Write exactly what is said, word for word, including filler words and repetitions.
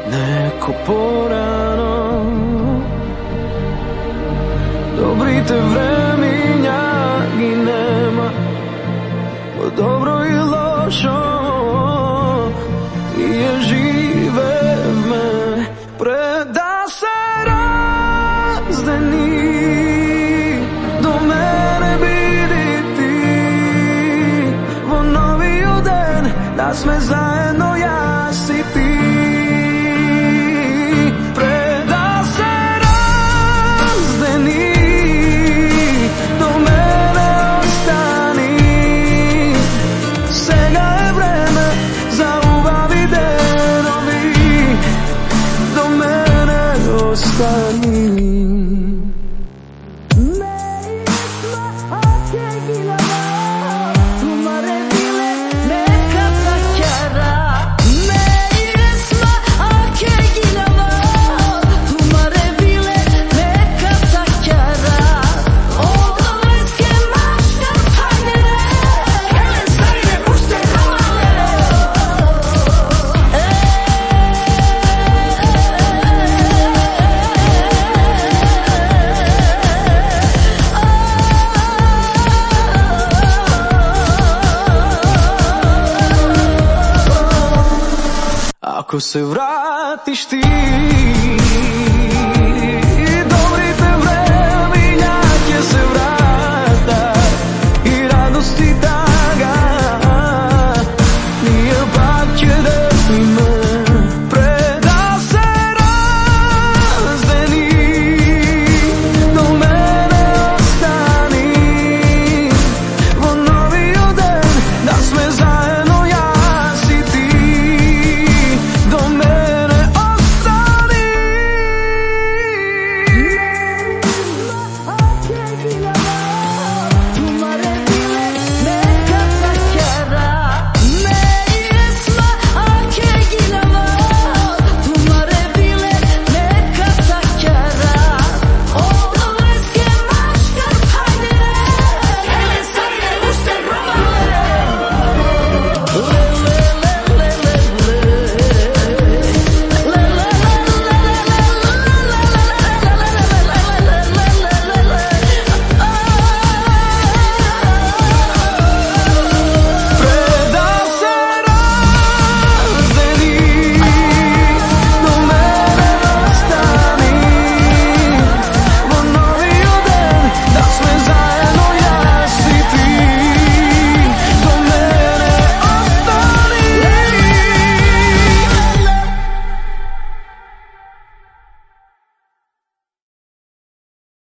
neko porano. Dobrite vremenjak i nema, bo dobro i lošo je žive v me. Preda se razdeni, do mene bidi ti, vo noviju den, da sme zajedno jas i ti. Preda se razdeni, do mene ostani, sega je vreme za ubavi denovi, do mene ostani. Ako se vratiš ti, dobrite vremenjak je se vrati.